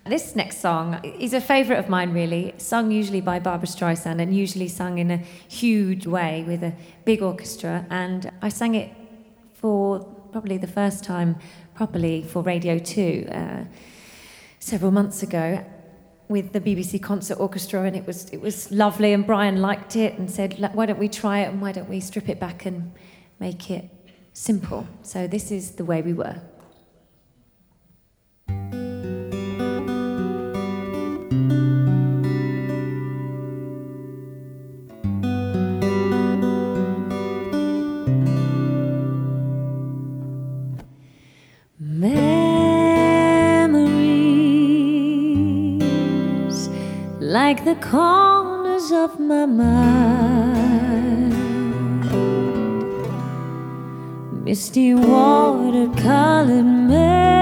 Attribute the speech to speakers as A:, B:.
A: This next song is a favourite of mine, really. Sung usually by Barbra Streisand and usually sung in a huge way with a big orchestra. And I sang it for probably the first time properly for Radio 2 several months ago with the BBC Concert Orchestra, and it was lovely. And Brian liked it and said, "Why don't we try it and why don't we strip it back and make it simple?" So this is The Way We Were. Memories like the corners of my mind, misty watercolored memories